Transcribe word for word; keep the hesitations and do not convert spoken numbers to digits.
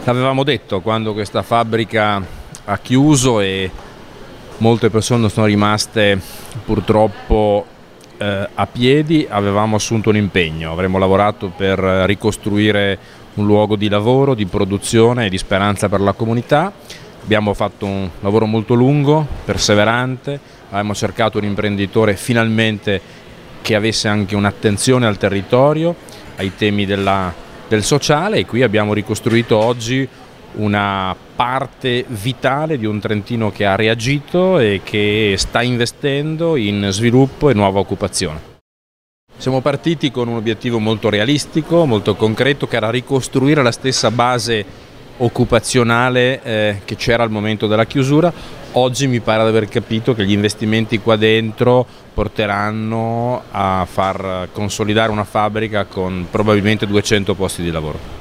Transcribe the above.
L'avevamo detto quando questa fabbrica ha chiuso e molte persone sono rimaste purtroppo eh, a piedi, avevamo assunto un impegno, avremmo lavorato per ricostruire un luogo di lavoro, di produzione e di speranza per la comunità. Abbiamo fatto un lavoro molto lungo, perseverante, abbiamo cercato un imprenditore finalmente che avesse anche un'attenzione al territorio, ai temi della, del sociale, e qui abbiamo ricostruito oggi una parte vitale di un Trentino che ha reagito e che sta investendo in sviluppo e nuova occupazione. Siamo partiti con un obiettivo molto realistico, molto concreto, che era ricostruire la stessa base occupazionale eh, che c'era al momento della chiusura. Oggi mi pare di aver capito che gli investimenti qua dentro porteranno a far consolidare una fabbrica con probabilmente duecento posti di lavoro.